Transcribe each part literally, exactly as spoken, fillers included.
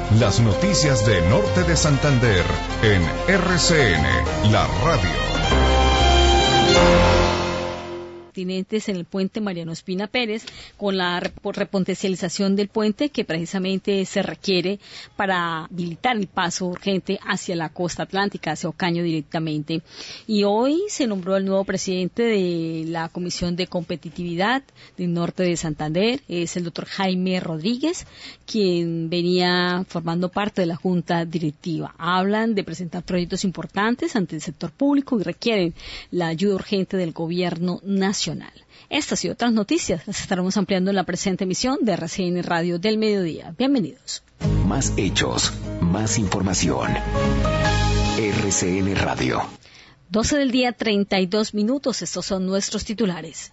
Las noticias de Norte de Santander en R C N, la radio. Pertinentes en el puente Mariano Ospina Pérez, con la repotencialización del puente que precisamente se requiere para habilitar el paso urgente hacia la costa atlántica, hacia Ocaña directamente. Y hoy se nombró el nuevo presidente de la Comisión de Competitividad del Norte de Santander, es el doctor Jaime Rodríguez, quien venía formando parte de la Junta Directiva. Hablan de presentar proyectos importantes ante el sector público y requieren la ayuda urgente del gobierno nacional. Estas y otras noticias las estaremos ampliando en la presente emisión de R C N Radio del Mediodía. Bienvenidos. Más hechos, más información. R C N Radio. doce del día, treinta y dos minutos. Estos son nuestros titulares.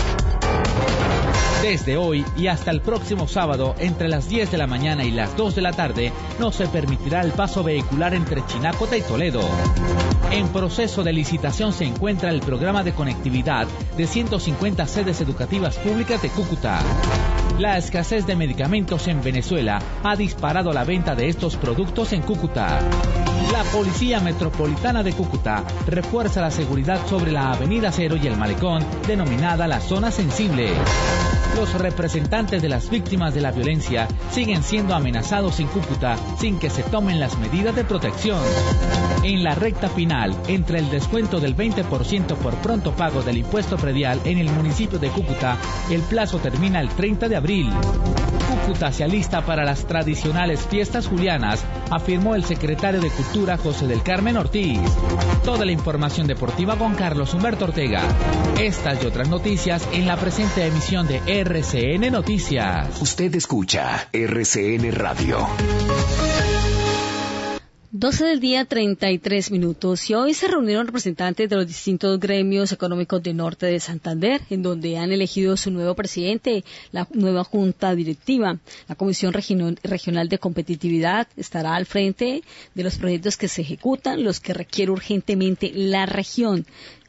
Desde hoy y hasta el próximo sábado, entre las diez de la mañana y las dos de la tarde, no se permitirá el paso vehicular entre Chinácota y Toledo. En proceso de licitación se encuentra el programa de conectividad de ciento cincuenta sedes educativas públicas de Cúcuta. La escasez de medicamentos en Venezuela ha disparado la venta de estos productos en Cúcuta. La Policía Metropolitana de Cúcuta refuerza la seguridad sobre la Avenida Cero y el Malecón, denominada la Zona Sensible. Los representantes de las víctimas de la violencia siguen siendo amenazados en Cúcuta sin que se tomen las medidas de protección. En la recta final, entre el descuento del veinte por ciento por pronto pago del impuesto predial en el municipio de Cúcuta, el plazo termina el treinta de abril. Cúcuta se alista para las tradicionales fiestas julianas, afirmó el secretario de Cultura José del Carmen Ortiz. Toda la información deportiva con Carlos Humberto Ortega. Estas y otras noticias en la presente emisión de R C N Noticias. Usted escucha R C N Radio. doce del día, treinta y tres minutos, y hoy se reunieron representantes de los distintos gremios económicos del norte de Santander, en donde han elegido su nuevo presidente, la nueva junta directiva. La Comisión Regional de Competitividad estará al frente de los proyectos que se ejecutan, los que requiere urgentemente la región.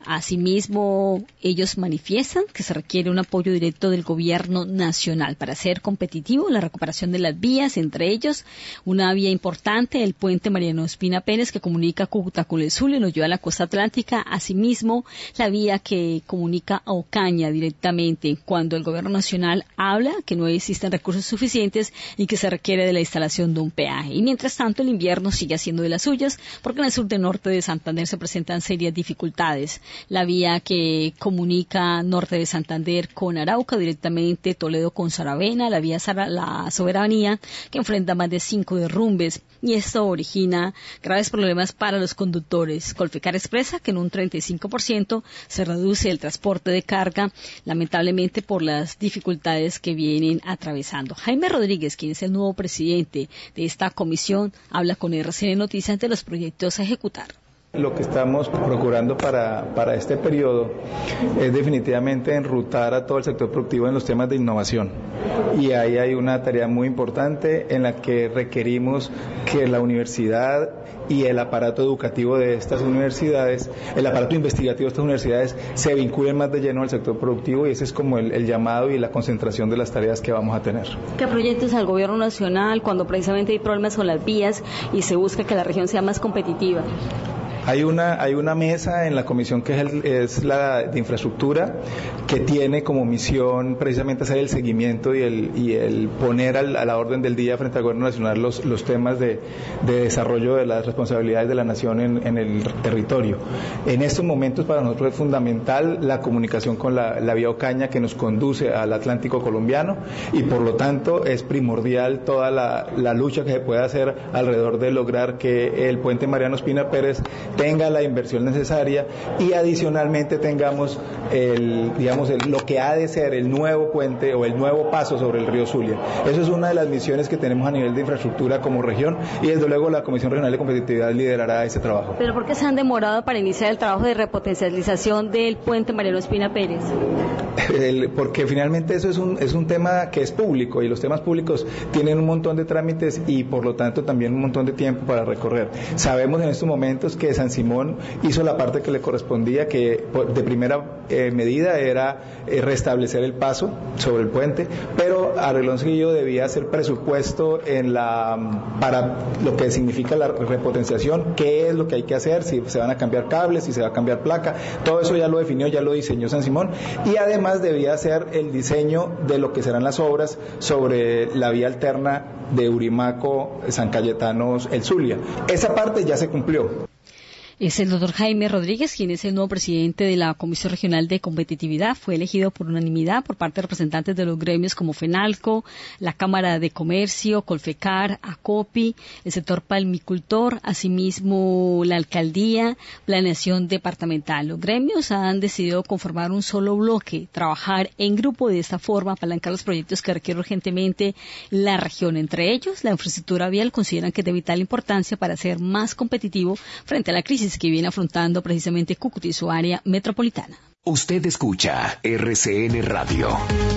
Asimismo, ellos manifiestan que se requiere un apoyo directo del gobierno nacional para hacer competitivo la recuperación de las vías, entre ellos una vía importante, el puente Mariano Ospina Pérez, que comunica Cúcuta con el sur y lo lleva a la costa atlántica. Asimismo, la vía que comunica a Ocaña directamente, cuando el gobierno nacional habla que no existen recursos suficientes y que se requiere de la instalación de un peaje. Y mientras tanto, el invierno sigue haciendo de las suyas, porque en el sur del norte de Santander se presentan serias dificultades. La vía que comunica norte de Santander con Arauca, directamente Toledo con Saravena, la vía La Soberanía, que enfrenta más de cinco derrumbes, y esto origina graves problemas para los conductores. Colpecar expresa que en un treinta y cinco por ciento se reduce el transporte de carga, lamentablemente por las dificultades que vienen atravesando. Jaime Rodríguez, quien es el nuevo presidente de esta comisión, habla con R C N Noticias de los proyectos a ejecutar. Lo que estamos procurando para, para este periodo es definitivamente enrutar a todo el sector productivo en los temas de innovación. Y ahí hay una tarea muy importante en la que requerimos que la universidad y el aparato educativo de estas universidades, el aparato investigativo de estas universidades, se vinculen más de lleno al sector productivo, y ese es como el, el llamado y la concentración de las tareas que vamos a tener. ¿Qué proyectos al gobierno nacional cuando precisamente hay problemas con las vías y se busca que la región sea más competitiva? Hay una, hay una mesa en la comisión que es, el, es la de infraestructura, que tiene como misión precisamente hacer el seguimiento y el, y el poner al, a la orden del día frente al gobierno nacional los, los temas de, de desarrollo de las responsabilidades de la nación en, en el territorio. En estos momentos para nosotros es fundamental la comunicación con la, la vía Ocaña, que nos conduce al Atlántico colombiano, y por lo tanto es primordial toda la, la lucha que se puede hacer alrededor de lograr que el puente Mariano Ospina Pérez tenga la inversión necesaria y adicionalmente tengamos el, digamos, el, lo que ha de ser el nuevo puente o el nuevo paso sobre el río Zulia. Eso es una de las misiones que tenemos a nivel de infraestructura como región, y desde luego la Comisión Regional de Competitividad liderará ese trabajo. ¿Pero por qué se han demorado para iniciar el trabajo de repotencialización del puente Mariano Ospina Pérez? El, porque finalmente eso es un, es un tema que es público, y los temas públicos tienen un montón de trámites y por lo tanto también un montón de tiempo para recorrer. Sabemos en estos momentos que San San Simón hizo la parte que le correspondía, que de primera eh, medida era eh, restablecer el paso sobre el puente, pero Arreglón Seguillo debía hacer presupuesto en la para lo que significa la repotenciación, qué es lo que hay que hacer, si se van a cambiar cables, si se va a cambiar placa, todo eso ya lo definió, ya lo diseñó San Simón, y además debía hacer el diseño de lo que serán las obras sobre la vía alterna de Urimaco, San Cayetano, El Zulia. Esa parte ya se cumplió. Es el doctor Jaime Rodríguez, quien es el nuevo presidente de la Comisión Regional de Competitividad. Fue elegido por unanimidad por parte de representantes de los gremios como FENALCO, la Cámara de Comercio, Colfecar, ACOPI, el sector palmicultor, asimismo la Alcaldía, Planeación Departamental. Los gremios han decidido conformar un solo bloque, trabajar en grupo, de esta forma apalancar los proyectos que requiere urgentemente la región. Entre ellos, la infraestructura vial consideran que es de vital importancia para ser más competitivo frente a la crisis que viene afrontando precisamente Cúcuta y su área metropolitana. Usted escucha R C N Radio.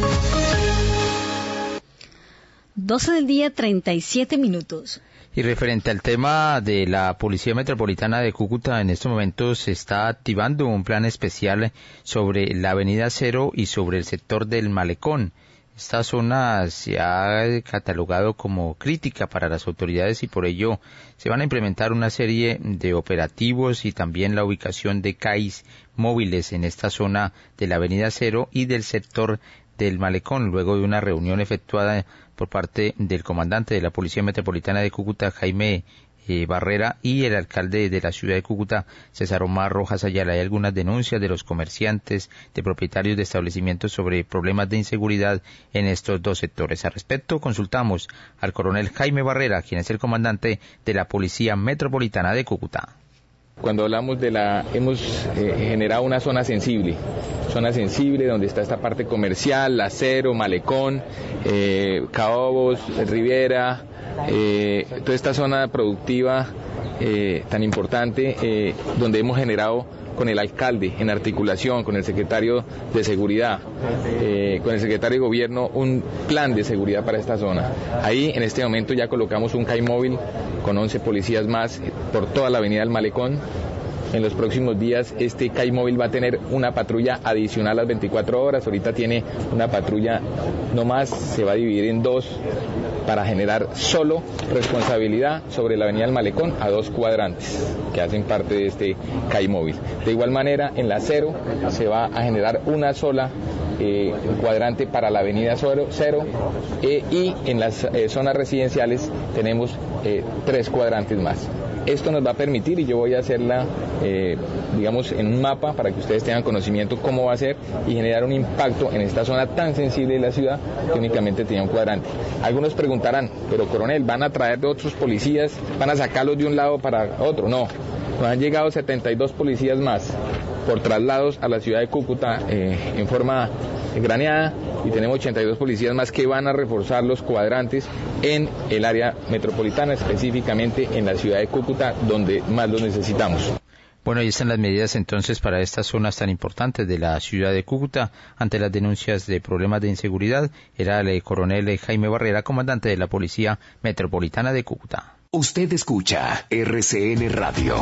doce del día, treinta y siete minutos. Y referente al tema de la Policía Metropolitana de Cúcuta, en estos momentos se está activando un plan especial sobre la Avenida Cero y sobre el sector del Malecón. Esta zona se ha catalogado como crítica para las autoridades y por ello se van a implementar una serie de operativos y también la ubicación de C A Is móviles en esta zona de la Avenida Cero y del sector del Malecón, luego de una reunión efectuada por parte del comandante de la Policía Metropolitana de Cúcuta, Jaime Eh, Barrera, y el alcalde de la ciudad de Cúcuta, César Omar Rojas Ayala. Hay algunas denuncias de los comerciantes, de propietarios de establecimientos sobre problemas de inseguridad en estos dos sectores. Al respecto, consultamos al coronel Jaime Barrera, quien es el comandante de la Policía Metropolitana de Cúcuta. Cuando hablamos de la, hemos eh, generado una zona sensible, zona sensible donde está esta parte comercial, la Cero, Malecón, eh, Caobos, Riviera, eh, toda esta zona productiva eh, tan importante, eh, donde hemos generado con el alcalde, en articulación con el secretario de Seguridad, eh, con el secretario de Gobierno, un plan de seguridad para esta zona. Ahí en este momento ya colocamos un C A I móvil con once policías más por toda la avenida del Malecón. En los próximos días este C A I móvil va a tener una patrulla adicional a las veinticuatro horas, ahorita tiene una patrulla no más, se va a dividir en dos para generar solo responsabilidad sobre la avenida del Malecón a dos cuadrantes que hacen parte de este C A I móvil. De igual manera, en la Cero se va a generar una sola eh, cuadrante para la avenida Cero, cero eh, y en las eh, zonas residenciales tenemos eh, tres cuadrantes más. Esto nos va a permitir, y yo voy a hacerla, eh, digamos, en un mapa para que ustedes tengan conocimiento cómo va a ser y generar un impacto en esta zona tan sensible de la ciudad que únicamente tenía un cuadrante. Algunos preguntarán, pero coronel, ¿van a traer de otros policías? ¿Van a sacarlos de un lado para otro? No, nos han llegado setenta y dos policías más por traslados a la ciudad de Cúcuta eh, en forma graneada, y tenemos ochenta y dos policías más que van a reforzar los cuadrantes en el área metropolitana, específicamente en la ciudad de Cúcuta, donde más los necesitamos. Bueno, ahí están las medidas entonces para estas zonas tan importantes de la ciudad de Cúcuta ante las denuncias de problemas de inseguridad. Era el coronel Jaime Barrera, comandante de la Policía Metropolitana de Cúcuta. Usted escucha R C N Radio.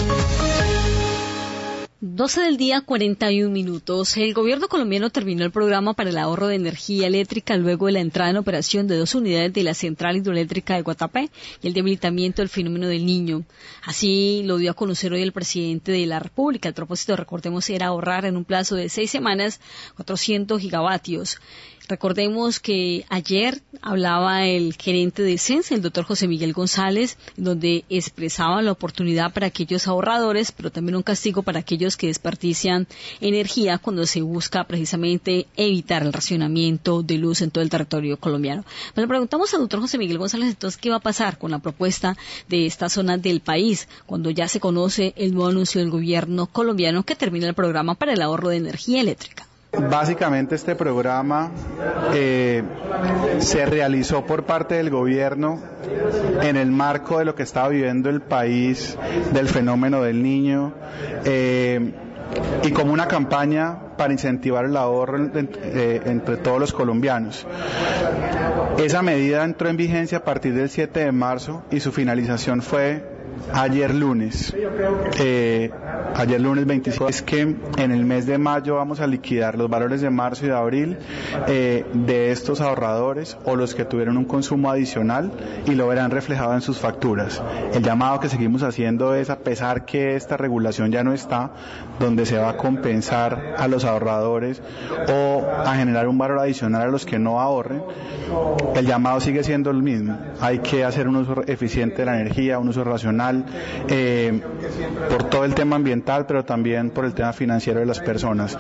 doce del día, cuarenta y un minutos. El gobierno colombiano terminó el programa para el ahorro de energía eléctrica luego de la entrada en operación de dos unidades de la central hidroeléctrica de Guatapé y el debilitamiento del fenómeno del Niño. Así lo dio a conocer hoy el presidente de la República. El propósito, recordemos, era ahorrar en un plazo de seis semanas cuatrocientos gigavatios. Recordemos que ayer hablaba el gerente de Sense, el doctor José Miguel González, donde expresaba la oportunidad para aquellos ahorradores, pero también un castigo para aquellos que desperdician energía cuando se busca precisamente evitar el racionamiento de luz en todo el territorio colombiano. Bueno, le preguntamos al doctor José Miguel González entonces qué va a pasar con la propuesta de esta zona del país cuando ya se conoce el nuevo anuncio del gobierno colombiano que termina el programa para el ahorro de energía eléctrica. Básicamente este programa eh, se realizó por parte del gobierno en el marco de lo que estaba viviendo el país del fenómeno del Niño eh, y como una campaña para incentivar el ahorro entre, eh, entre todos los colombianos. Esa medida entró en vigencia a partir del siete de marzo y su finalización fue ayer lunes, eh, ayer lunes veinticinco, es que en el mes de mayo vamos a liquidar los valores de marzo y de abril eh, de estos ahorradores o los que tuvieron un consumo adicional y lo verán reflejado en sus facturas. El llamado que seguimos haciendo es, a pesar que esta regulación ya no está, donde se va a compensar a los ahorradores o a generar un valor adicional a los que no ahorren, el llamado sigue siendo el mismo. Hay que hacer un uso eficiente de la energía, un uso racional, eh, por todo el tema ambiental, pero también por el tema financiero de las personas.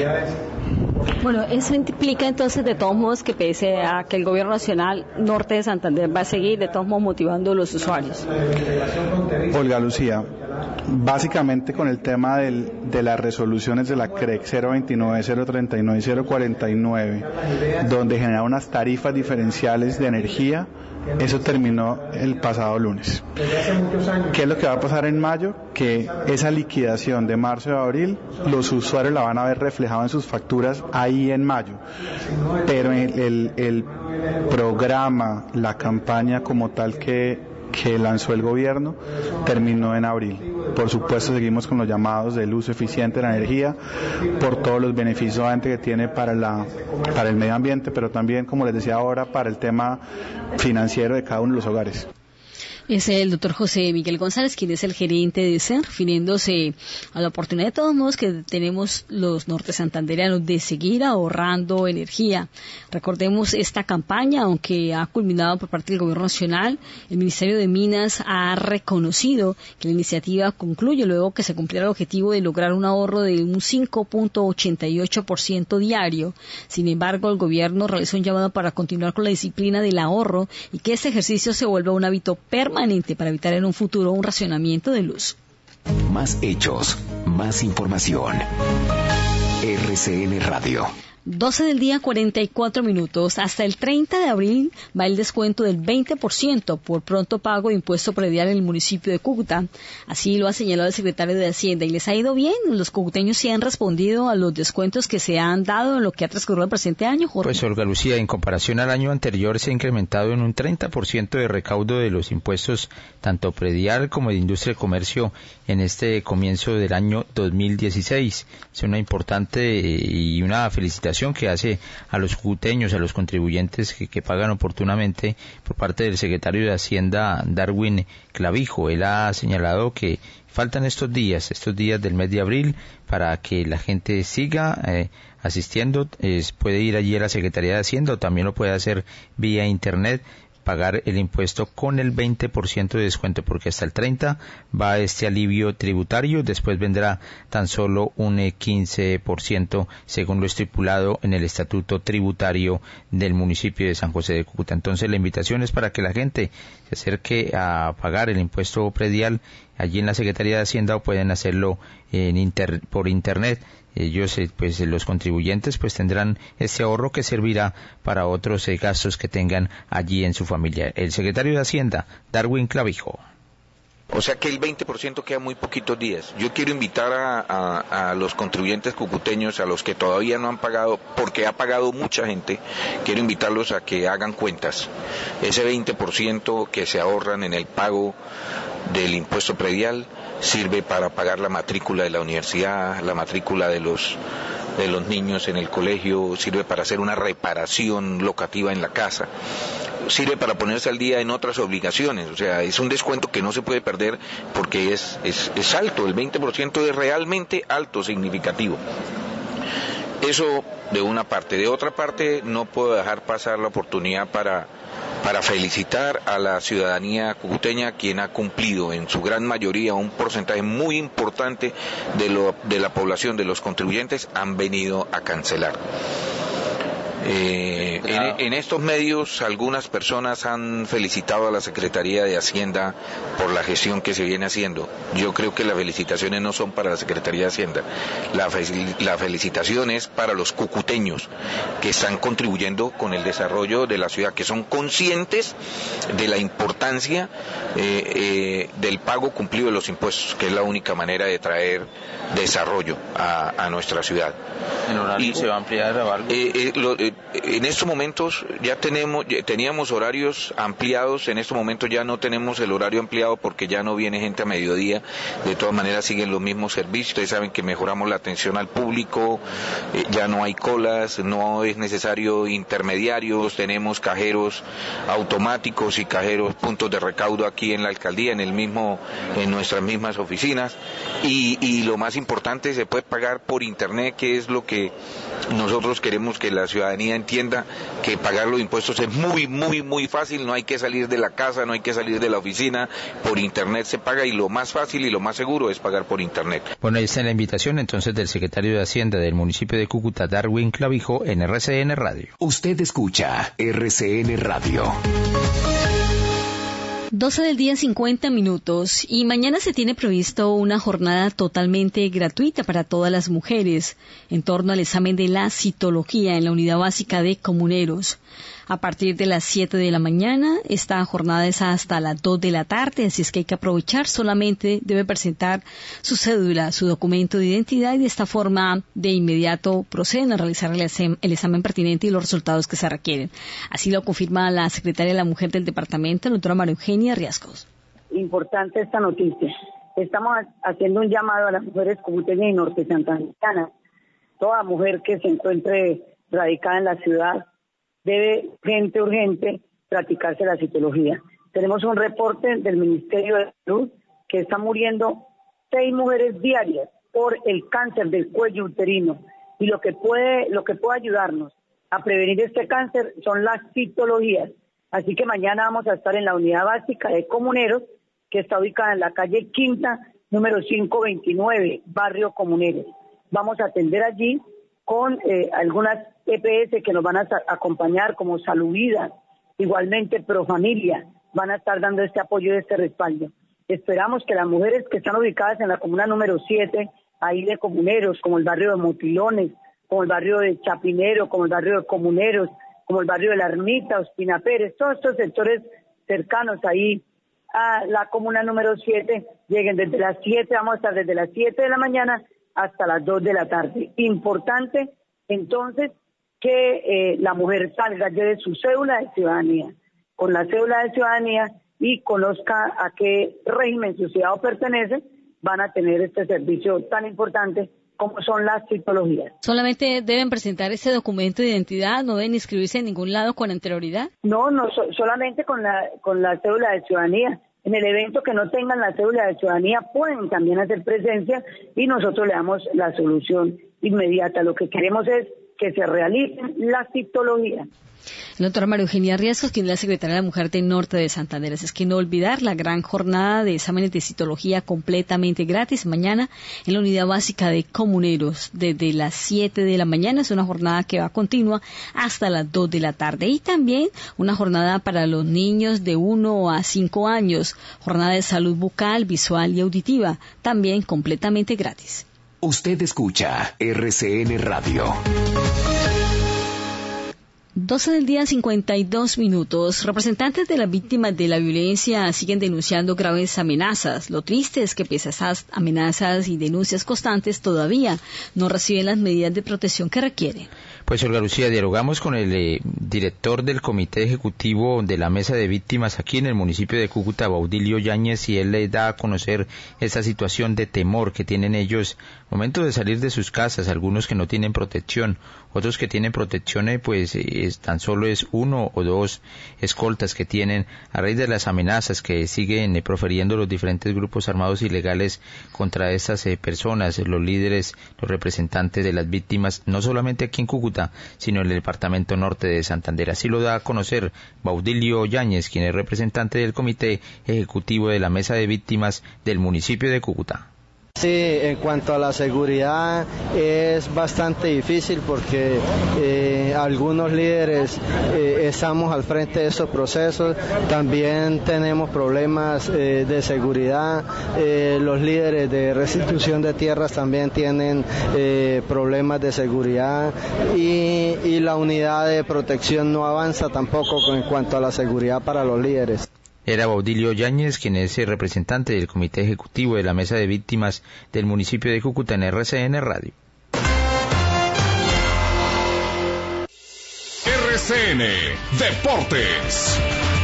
Bueno, eso implica entonces de todos modos que pese a que el Gobierno Nacional Norte de Santander va a seguir de todos modos motivando a los usuarios. Olga Lucía, básicamente con el tema del, de las resoluciones de la C R E C cero veintinueve, cero treinta y nueve y cero cuarenta y nueve, donde genera unas tarifas diferenciales de energía, eso terminó el pasado lunes. ¿Qué es lo que va a pasar en mayo? Que esa liquidación de marzo y abril, los usuarios la van a ver reflejada en sus facturas ahí en mayo. Pero el, el, el programa, la campaña como tal que que lanzó el gobierno terminó en abril. Por supuesto, seguimos con los llamados del uso eficiente de la energía por todos los beneficios que tiene para la para el medio ambiente, pero también, como les decía ahora, para el tema financiero de cada uno de los hogares. Es el doctor José Miguel González, quien es el gerente de C E R, refiriéndose a la oportunidad de todos modos que tenemos los norte santanderianos de seguir ahorrando energía. Recordemos esta campaña, aunque ha culminado por parte del Gobierno Nacional, el Ministerio de Minas ha reconocido que la iniciativa concluye luego que se cumpliera el objetivo de lograr un ahorro de un cinco punto ochenta y ocho por ciento diario. Sin embargo, el gobierno realizó un llamado para continuar con la disciplina del ahorro y que este ejercicio se vuelva un hábito permanente para evitar en un futuro un racionamiento de luz. Más hechos, más información. R C N Radio. doce del día, cuarenta y cuatro minutos. Hasta el treinta de abril va el descuento del veinte por ciento por pronto pago de impuesto predial en el municipio de Cúcuta. Así lo ha señalado el secretario de Hacienda. ¿Y les ha ido bien? ¿Los cucuteños sí han respondido a los descuentos que se han dado en lo que ha transcurrido el presente año, Jorge? Pues, Olga Lucía, en comparación al año anterior se ha incrementado en un treinta por ciento de recaudo de los impuestos, tanto predial como de industria y comercio, en este comienzo del año dos mil dieciséis. Es una importante y una felicitación que hace a los cucuteños, a los contribuyentes que, que pagan oportunamente, por parte del secretario de Hacienda, Darwin Clavijo. Él ha señalado que faltan estos días, estos días del mes de abril, para que la gente siga eh, asistiendo. Eh, puede ir allí a la Secretaría de Hacienda o también lo puede hacer vía internet, pagar el impuesto con el veinte por ciento de descuento, porque hasta el treinta va este alivio tributario, después vendrá tan solo un quince por ciento según lo estipulado en el estatuto tributario del municipio de San José de Cúcuta. Entonces la invitación es para que la gente se acerque a pagar el impuesto predial allí en la Secretaría de Hacienda, o pueden hacerlo en inter, por internet. Ellos, pues los contribuyentes, pues tendrán este ahorro que servirá para otros eh, gastos que tengan allí en su familia. El secretario de Hacienda, Darwin Clavijo. O sea que el veinte por ciento queda muy poquitos días. Yo quiero invitar a, a, a los contribuyentes cucuteños, a los que todavía no han pagado, porque ha pagado mucha gente, quiero invitarlos a que hagan cuentas. Ese veinte por ciento que se ahorran en el pago del impuesto predial sirve para pagar la matrícula de la universidad, la matrícula de los de los niños en el colegio, sirve para hacer una reparación locativa en la casa, sirve para ponerse al día en otras obligaciones. O sea, es un descuento que no se puede perder porque es, es, es alto, el veinte por ciento es realmente alto, significativo. Eso de una parte. De otra parte, no puedo dejar pasar la oportunidad para para felicitar a la ciudadanía cucuteña, quien ha cumplido en su gran mayoría, un porcentaje muy importante de, lo, de la población, de los contribuyentes, han venido a cancelar. Eh, en, en estos medios algunas personas han felicitado a la Secretaría de Hacienda por la gestión que se viene haciendo. Yo creo que las felicitaciones no son para la Secretaría de Hacienda, la, la felicitación es para los cucuteños que están contribuyendo con el desarrollo de la ciudad, que son conscientes de la importancia eh, eh, del pago cumplido de los impuestos, que es la única manera de traer desarrollo a, a nuestra ciudad. ¿El horario y, se va a ampliar a algo? Eh, eh, lo, eh, en estos momentos ya tenemos, ya teníamos horarios ampliados, en estos momentos ya no tenemos el horario ampliado porque ya no viene gente a mediodía, de todas maneras siguen los mismos servicios, ustedes saben que mejoramos la atención al público, eh, ya no hay colas, no es necesario intermediarios, tenemos cajeros automáticos y cajeros, puntos de recaudo aquí en la alcaldía, en el mismo, en nuestras mismas oficinas, y, y lo más importante, se puede pagar por internet, que es lo que nosotros queremos que la ciudadanía entienda, que pagar los impuestos es muy, muy, muy fácil, no hay que salir de la casa, no hay que salir de la oficina, por internet se paga y lo más fácil y lo más seguro es pagar por internet. Bueno, ahí está la invitación entonces del secretario de Hacienda del municipio de Cúcuta, Darwin Clavijo, en R C N Radio. Usted escucha R C N Radio. doce del día, cincuenta minutos, y mañana se tiene previsto una jornada totalmente gratuita para todas las mujeres en torno al examen de la citología en la unidad básica de comuneros. A partir de las siete de la mañana, esta jornada es hasta las dos de la tarde, así es que hay que aprovechar, solamente debe presentar su cédula, su documento de identidad, y de esta forma de inmediato proceden a realizar el examen, el examen pertinente y los resultados que se requieren. Así lo confirma la secretaria de la Mujer del departamento, la doctora María Eugenia Riascos. Importante esta noticia. Estamos haciendo un llamado a las mujeres cucuteñas y norte santanderianas. Toda mujer que se encuentre radicada en la ciudad debe, urgente, urgente, practicarse la citología. Tenemos un reporte del Ministerio de Salud que está muriendo seis mujeres diarias por el cáncer del cuello uterino, y lo que puede, lo que puede ayudarnos a prevenir este cáncer son las citologías. Así que mañana vamos a estar en la unidad básica de comuneros, que está ubicada en la calle Quinta, número quinientos veintinueve, barrio Comuneros. Vamos a atender allí con eh, algunas E P S que nos van a acompañar, como Salud Vida, igualmente Profamilia, van a estar dando este apoyo y este respaldo. Esperamos que las mujeres que están ubicadas en la comuna número siete, ahí de Comuneros, como el barrio de Motilones, como el barrio de Chapinero, como el barrio de Comuneros, como el barrio de La Ermita, Ospina Pérez, todos estos sectores cercanos ahí a la comuna número siete, lleguen desde las siete, vamos a estar desde las siete de la mañana hasta las dos de la tarde. Importante, entonces, que eh, la mujer salga, lleve su cédula de ciudadanía, con la cédula de ciudadanía, y conozca a qué régimen su ciudadano pertenece, van a tener este servicio tan importante como son las citologías. ¿Solamente deben presentar ese documento de identidad? ¿No deben inscribirse en ningún lado con anterioridad? No, no, so, solamente con la, con la cédula de ciudadanía. En el evento que no tengan la cédula de ciudadanía pueden también hacer presencia y nosotros le damos la solución inmediata. Lo que queremos es que se realicen las citologías. La doctora María Eugenia Riascos, quien es la secretaria de la Mujer del Norte de Santander. Es que no olvidar la gran jornada de exámenes de citología completamente gratis mañana en la unidad básica de comuneros desde las siete de la mañana. Es una jornada que va continua hasta las dos de la tarde. Y también una jornada para los niños de uno a cinco años, jornada de salud bucal, visual y auditiva, también completamente gratis. Usted escucha R C N Radio. doce del día, cincuenta y dos minutos. Representantes de las víctimas de la violencia siguen denunciando graves amenazas. Lo triste es que pese a esas amenazas y denuncias constantes, todavía no reciben las medidas de protección que requieren. Pues Olga Lucía, dialogamos con el eh, director del Comité Ejecutivo de la Mesa de Víctimas aquí en el municipio de Cúcuta, Baudilio Yáñez, y él le da a conocer esa situación de temor que tienen ellos al momento de salir de sus casas, algunos que no tienen protección, otros que tienen protección, eh, pues eh, tan solo es uno o dos escoltas que tienen a raíz de las amenazas que siguen eh, proferiendo los diferentes grupos armados ilegales contra estas eh, personas, los líderes, los representantes de las víctimas, no solamente aquí en Cúcuta, sino en el departamento norte de Santander. Así lo da a conocer Baudilio Yáñez, quien es representante del Comité Ejecutivo de la Mesa de Víctimas del municipio de Cúcuta. Sí, en cuanto a la seguridad es bastante difícil porque eh, algunos líderes eh, estamos al frente de estos procesos, también tenemos problemas eh, de seguridad, eh, los líderes de restitución de tierras también tienen eh, problemas de seguridad y, y la unidad de protección no avanza tampoco en cuanto a la seguridad para los líderes. Era Baudilio Yáñez, quien es el representante del Comité Ejecutivo de la Mesa de Víctimas del municipio de Cúcuta en R C N Radio. R C N Deportes.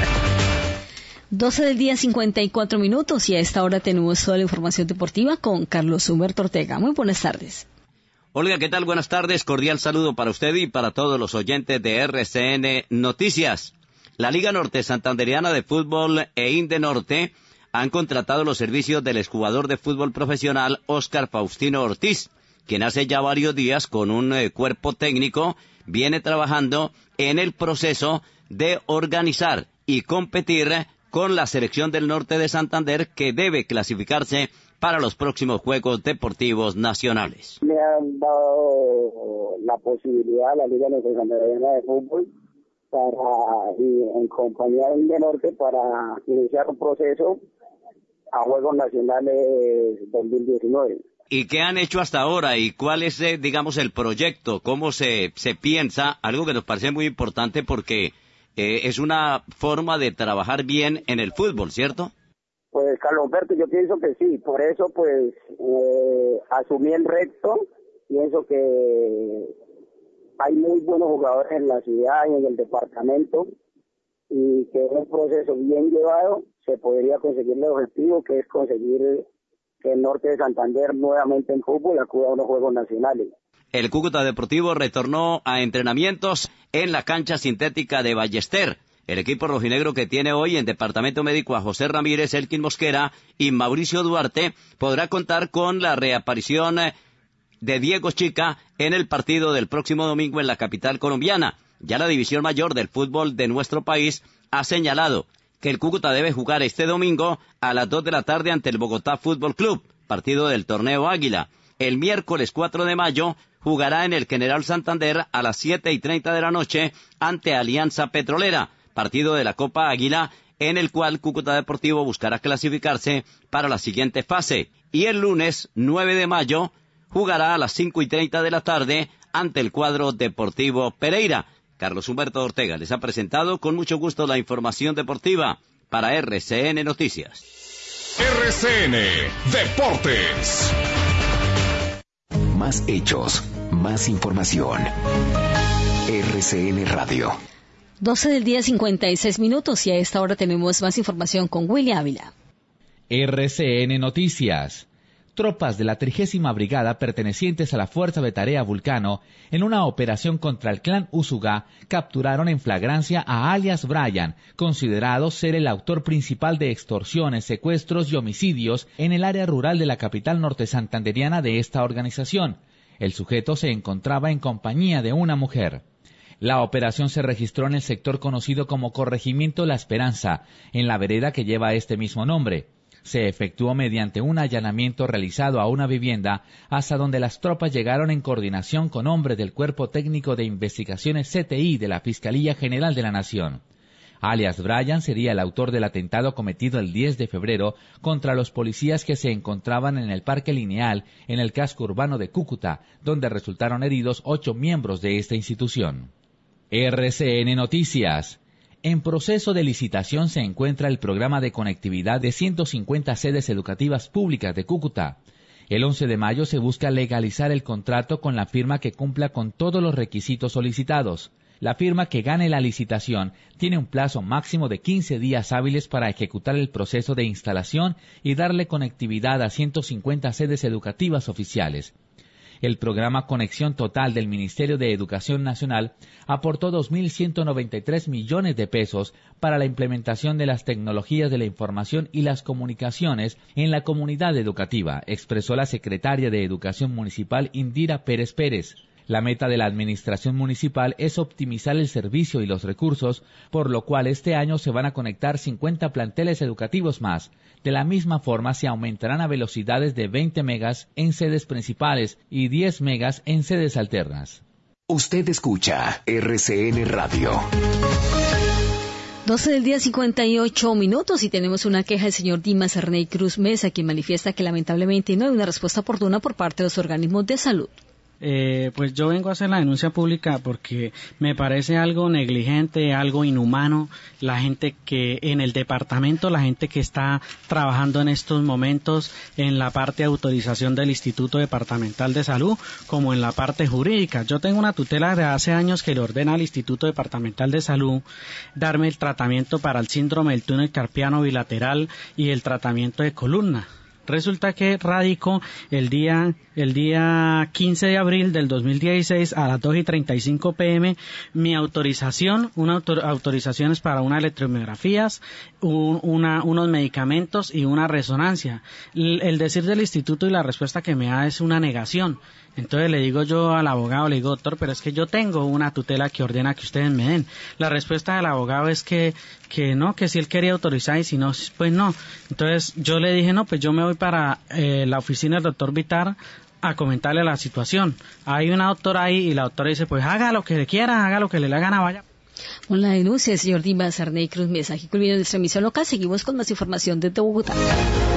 doce del día, cincuenta y cuatro minutos, y a esta hora tenemos toda la información deportiva con Carlos Humberto Ortega. Muy buenas tardes. Olga, ¿qué tal? Buenas tardes. Cordial saludo para usted y para todos los oyentes de R C N Noticias. La Liga Norte Santanderiana de Fútbol e Indenorte han contratado los servicios del exjugador de fútbol profesional Óscar Faustino Ortiz, quien hace ya varios días con un eh, cuerpo técnico viene trabajando en el proceso de organizar y competir con la selección del norte de Santander, que debe clasificarse para los próximos Juegos Deportivos Nacionales. Me han dado la posibilidad a la Liga Norte Santanderiana de Fútbol para, y en compañía de Norte, para iniciar un proceso a Juegos Nacionales dos mil diecinueve. ¿Y qué han hecho hasta ahora? ¿Y cuál es, eh, digamos, el proyecto? ¿Cómo se, se piensa? Algo que nos parece muy importante porque eh, es una forma de trabajar bien en el fútbol, ¿cierto? Pues, Carlos Humberto, yo pienso que sí. Por eso, pues, eh, asumí el reto. Pienso que hay muy buenos jugadores en la ciudad y en el departamento, y que en un proceso bien llevado se podría conseguir el objetivo, que es conseguir que el norte de Santander nuevamente en fútbol acuda a unos Juegos Nacionales. El Cúcuta Deportivo retornó a entrenamientos en la cancha sintética de Ballester. El equipo rojinegro, que tiene hoy en departamento médico a José Ramírez, Elkin Mosquera y Mauricio Duarte, podrá contar con la reaparición de Diego Chica en el partido del próximo domingo en la capital colombiana. Ya la división mayor del fútbol de nuestro país ha señalado que el Cúcuta debe jugar este domingo a las dos de la tarde ante el Bogotá Fútbol Club, partido del torneo Águila. El miércoles cuatro de mayo jugará en el General Santander a las siete y treinta de la noche ante Alianza Petrolera, partido de la Copa Águila, en el cual Cúcuta Deportivo buscará clasificarse para la siguiente fase. Y el lunes nueve de mayo jugará a las cinco y treinta de la tarde ante el cuadro Deportivo Pereira. Carlos Humberto Ortega les ha presentado con mucho gusto la información deportiva para R C N Noticias. R C N Deportes. Más hechos, más información. R C N Radio. doce del día, cincuenta y seis minutos, y a esta hora tenemos más información con Willy Ávila. R C N Noticias. Tropas de la trigésima Brigada pertenecientes a la Fuerza de Tarea Vulcano, en una operación contra el clan Usuga, capturaron en flagrancia a alias Brian, considerado ser el autor principal de extorsiones, secuestros y homicidios en el área rural de la capital norte santanderiana de esta organización. El sujeto se encontraba en compañía de una mujer. La operación se registró en el sector conocido como Corregimiento La Esperanza, en la vereda que lleva este mismo nombre. Se efectuó mediante un allanamiento realizado a una vivienda, hasta donde las tropas llegaron en coordinación con hombres del Cuerpo Técnico de Investigaciones C T I de la Fiscalía General de la Nación. Alias Brian sería el autor del atentado cometido el diez de febrero contra los policías que se encontraban en el Parque Lineal, en el casco urbano de Cúcuta, donde resultaron heridos ocho miembros de esta institución. R C N Noticias. En proceso de licitación se encuentra el programa de conectividad de ciento cincuenta sedes educativas públicas de Cúcuta. El once de mayo se busca legalizar el contrato con la firma que cumpla con todos los requisitos solicitados. La firma que gane la licitación tiene un plazo máximo de quince días hábiles para ejecutar el proceso de instalación y darle conectividad a ciento cincuenta sedes educativas oficiales. El programa Conexión Total del Ministerio de Educación Nacional aportó dos mil ciento noventa y tres millones de pesos para la implementación de las tecnologías de la información y las comunicaciones en la comunidad educativa, expresó la secretaria de Educación Municipal Indira Pérez Pérez. La meta de la administración municipal es optimizar el servicio y los recursos, por lo cual este año se van a conectar cincuenta planteles educativos más. De la misma forma, se aumentarán a velocidades de veinte megas en sedes principales y diez megas en sedes alternas. Usted escucha R C N Radio. doce del día, cincuenta y ocho minutos, y tenemos una queja del señor Dimas Erney Cruz Mesa, quien manifiesta que lamentablemente no hay una respuesta oportuna por parte de los organismos de salud. Eh, pues yo vengo a hacer la denuncia pública porque me parece algo negligente, algo inhumano, la gente que en el departamento, la gente que está trabajando en estos momentos en la parte de autorización del Instituto Departamental de Salud, como en la parte jurídica. Yo tengo una tutela de hace años que le ordena al Instituto Departamental de Salud darme el tratamiento para el síndrome del túnel carpiano bilateral y el tratamiento de columna. Resulta que radico el día el día quince de abril del dos mil dieciséis a las dos y treinta y cinco pm mi autorización, una autor, autorizaciones para unas electromiografías, un, una, unos medicamentos y una resonancia. El, el decir del instituto y la respuesta que me da es una negación. Entonces le digo yo al abogado, le digo, doctor, pero es que yo tengo una tutela que ordena que ustedes me den. La respuesta del abogado es que, que no, que si él quería autorizar y si no, pues no. Entonces yo le dije, no, pues yo me voy para eh, la oficina del doctor Vitar a comentarle la situación. Hay una doctora ahí y la doctora dice, pues haga lo que le quiera, haga lo que le la gana, vaya. Con la denuncia del señor Dimas Arney Cruz Mesa, aquí culmina nuestra emisión local. Seguimos con más información desde Bogotá.